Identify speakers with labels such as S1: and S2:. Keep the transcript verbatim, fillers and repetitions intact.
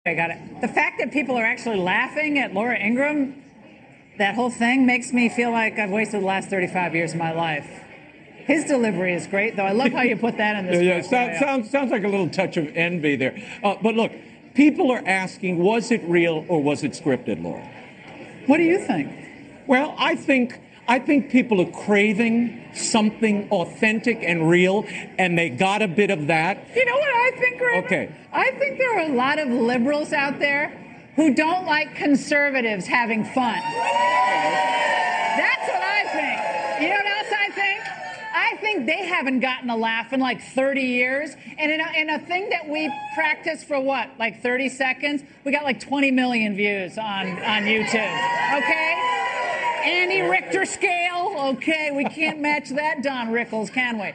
S1: I got it. The fact that people are actually laughing at Laura Ingraham, that whole thing makes me feel like I've wasted the last thirty-five years of my life. His delivery is great, though. I love how you put that in this.
S2: yeah, yeah. Sounds, sounds, sounds like a little touch of envy there. Uh, but look, people are asking, was it real or was it scripted, Laura?
S1: What do you think?
S2: Well, I think I think people are craving something authentic and real, and they got a bit of that.
S1: You know what I think, Raymond?
S2: Okay.
S1: I think there are a lot of liberals out there who don't like conservatives having fun. That's what I think. You know what else I think? I think they haven't gotten a laugh in like thirty years. And in a, in a thing that we practice for what, like thirty seconds, we got like twenty million views on, on YouTube. Okay? Annie Richter scale. Okay, we can't match that, Don Rickles, can we?